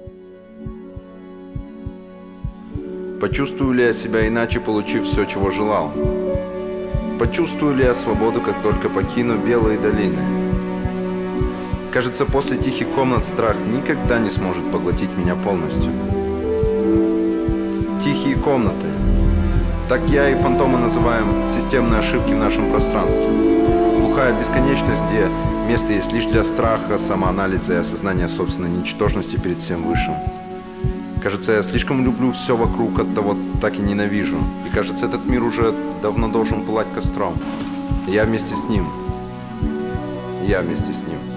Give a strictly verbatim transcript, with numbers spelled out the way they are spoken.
Почувствую ли я себя иначе, получив все, чего желал? Почувствую ли я свободу, как только покину белые долины? Кажется, после тихих комнат страх никогда не сможет поглотить меня полностью. Тихие комнаты. Так я и фантомы называем системные ошибки в нашем пространстве. Глухая бесконечность, где место есть лишь для страха, самоанализа и осознания собственной ничтожности перед всем высшим. Кажется, я слишком люблю все вокруг, оттого так и ненавижу. И кажется, этот мир уже давно должен пылать костром. И я вместе с ним. И я вместе с ним.